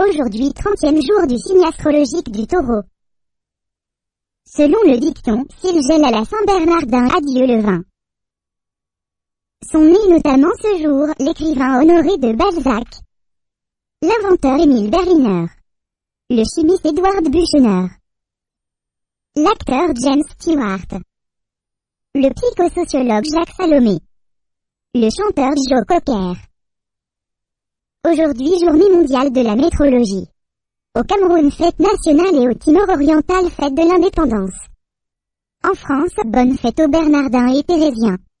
Aujourd'hui 30e jour du signe astrologique du Taureau. Selon le dicton, s'il gèle à la Saint-Bernardin, adieu le vin. Sont nés notamment ce jour l'écrivain Honoré de Balzac, l'inventeur Émile Berliner, le chimiste Edward Buchner, l'acteur James Stewart, le psychosociologue Jacques Salomé, le chanteur Joe Cocker. Aujourd'hui journée mondiale de la métrologie. Au Cameroun fête nationale et au Timor oriental fête de l'indépendance. En France, bonne fête aux Bernardins et Thérésiens.